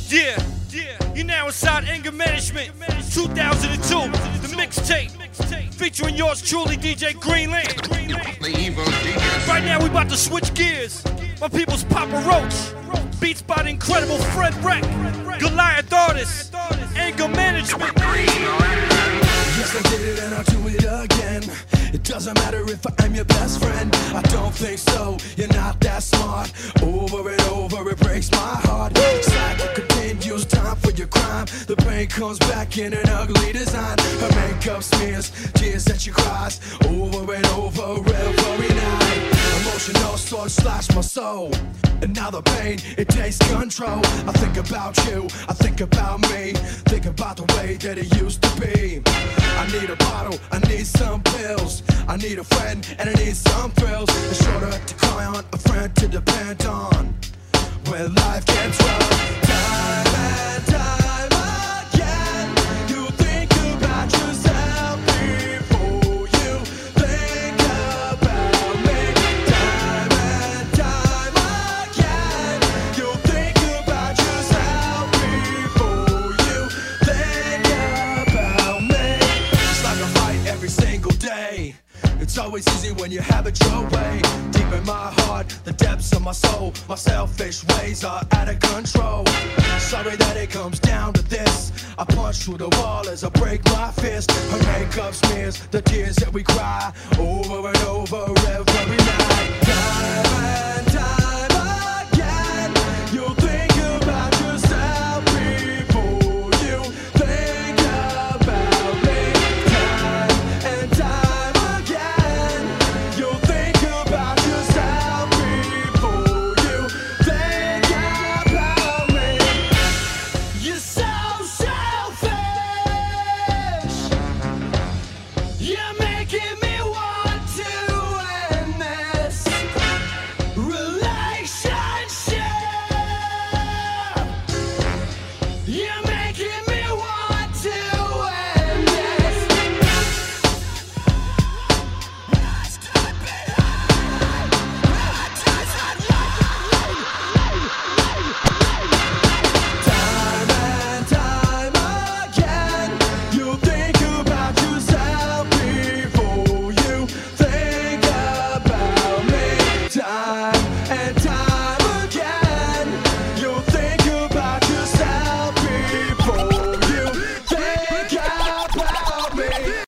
Yeah, you're now inside Anger Management 2002, the mixtape featuring yours truly, DJ Greenland. Right now we about to switch gears. My people's Papa Roach, beats by the incredible Fred Wreck, Goliath Artist, Anger Management. Yes, I did it and I'll do it again. It doesn't matter if I'm your best friend. I don't think so, you're not that smart. Over and over, it breaks my heart. Cycle continues, time for your crime. The pain comes back in an ugly design. Her makeup smears, tears that she cries. Over and over, every night. Emotional sword slash my soul. And now the pain, it takes control. I think about you, I think about me. Think about the way that it used to be. I need a bottle, I need some pills. I need a friend, and I need some thrills. A shoulder to cry on, a friend to depend on when life gets rough. Time and time again, you think about yourself before you think about me. Time and time again, you think about yourself before you think about me. It's like a fight every single day. It's always easy when you have it your way. Deep in my heart, the depths of my soul, my selfish ways are out of control. Sorry that it comes down to this. I punch through the wall as I break my fist. Her makeup smears the tears that we cry over and over every night. Time